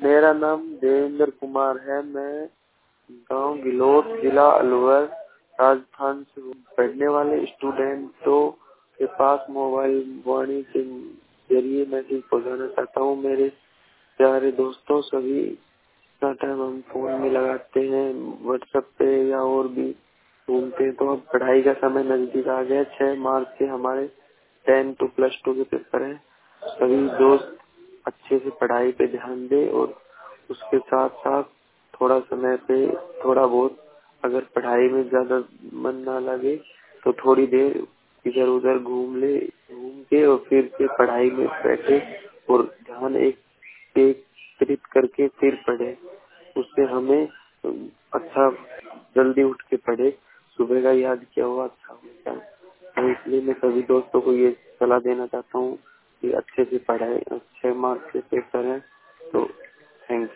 मेरा नाम देवेंद्र कुमार है। मैं गांव गिलोट, जिला अलवर, राजस्थान से हूँ। पढ़ने वाले स्टूडेंटों के पास मोबाइल वाणी के जरिए मैसेज पहुंचाना चाहता हूँ। मेरे प्यारे दोस्तों, सभी इतना टाइम हम फोन में लगाते हैं, व्हाट्सएप पे या और भी घूमते हैं, तो अब पढ़ाई का समय नजदीक आ गया। 6 मार्च से हमारे 10 to +2 के पेपर हैं। सभी दोस्त अच्छे से पढ़ाई पे ध्यान दे और उसके साथ साथ थोड़ा समय पे थोड़ा बहुत अगर पढ़ाई में ज्यादा मन ना लगे तो थोड़ी देर इधर उधर घूम के और फिर से पढ़ाई में बैठे और ध्यान एकत्रित करके फिर पढ़े। उससे हमें अच्छा जल्दी उठ के पढ़े, सुबह का याद किया हुआ अच्छा होता है। तो इसलिए मैं सभी दोस्तों को ये सलाह देना चाहता हूँ कि अच्छे से पढ़ाई, अच्छे मार्क्स से पेपर है तो